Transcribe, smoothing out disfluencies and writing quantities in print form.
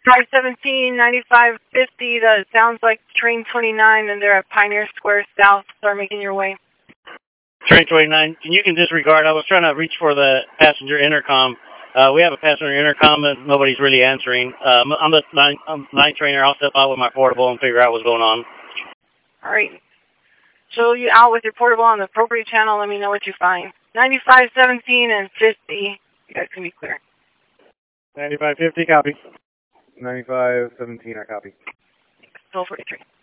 517, 9550, that sounds like train 29, and they're at Pioneer Square South. Start making your way. Train 29, you can disregard. I was trying to reach for the passenger intercom. We have a passenger intercom that nobody's really answering. I'm the night trainer. I'll step out with my portable and figure out what's going on. All right. So you out with your portable on the appropriate channel. Let me know what you find. 9517 and 50. You guys can be clear. 9550, copy. 9517, I copy. Still 43.